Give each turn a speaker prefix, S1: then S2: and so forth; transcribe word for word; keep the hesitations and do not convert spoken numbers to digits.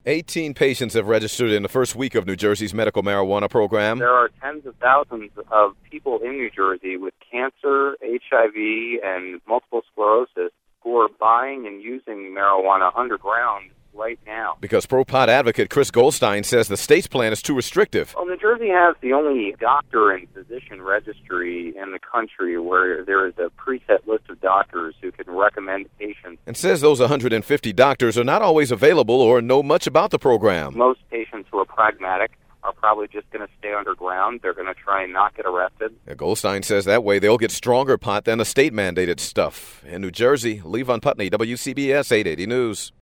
S1: eighteen patients have registered in the first week of New Jersey's medical marijuana program.
S2: There are tens of thousands of people in New Jersey with cancer, H I V, and multiple sclerosis who are buying and using marijuana underground right now.
S1: Because pro-pot advocate Chris Goldstein says the state's plan is too restrictive.
S2: Well, New Jersey has the only doctor and physician registry in the country where there is a preset list of doctors who can recommend patients.
S1: And says those one hundred fifty doctors are not always available or know much about the program.
S2: Most patients who are pragmatic are probably just going to stay underground. They're going to try and not get arrested.
S1: Yeah, Goldstein says that way they'll get stronger pot than the state-mandated stuff. In New Jersey, Levon Putney, W C B S eight eighty News.